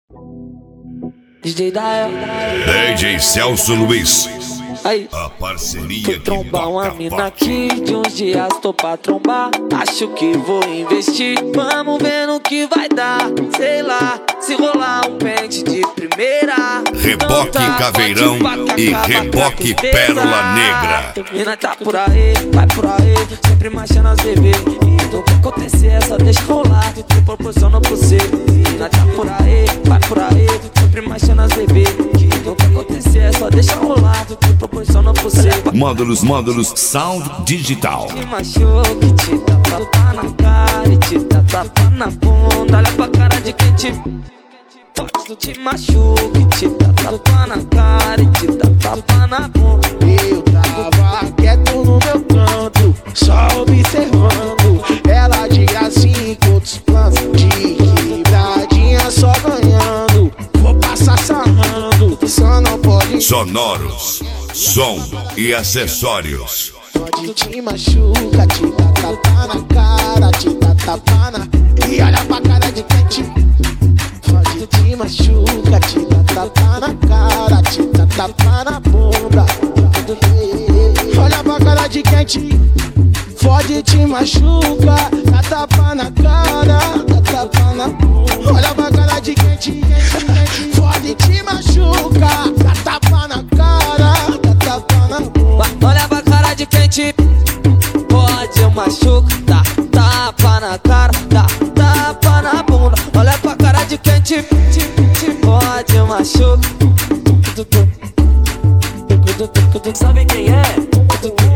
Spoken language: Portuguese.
DJ Dael, DJ Celso Luiz. aí, A parceria fui que trombar uma toca mina forte. aqui, de uns dias tô pra trombar. Acho que vou investir, vamos ver no que vai dar. Sei lá, se rolar um pente de primeira. Reboque Então tá, Caveirão pode pá que e acaba com a reboque tristeza. Pérola Negra. Mina tá por aí, vai por aí, sempre marchando as bebê. E do que acontecer é só deixa rolar, te proporciona por você. Mina tá por aí, vai por aí, sempre marchando as bebê. E do que acontecer é só deixa rolar, te proporciona por você. Módulos Sound Digital. Te machuque, te dá tapa na cara e te dá tapa na bunda. Olha pra cara de quem te pode, te machuque, te dá tapa na cara e te dá tapa na bunda. Eu tava quieto no meu canto, só observando. Ela de gracinha com outros planos, de quebradinha só ganhando. Vou passar sarrando, só não pode. Sonoros, som e acessórios. Pode te machuca, te dá tapa na cara, te dá tapa na. E olha pra cara de quem te pode te machuca, te dá tapa na cara, te dá tapa na bunda. Olha pra cara de quem te fode, te machuca, dá tapa na cara, dá tapa na bunda. Olha pra cara de quem te fode, te machuca, dá tapa na cara, dá tapa na bunda. Olha pra cara de quem te pode machuca, dá tapa na cara, dá tapa na bunda. Olha pra cara de quem te pode machuca. Sabe quem é?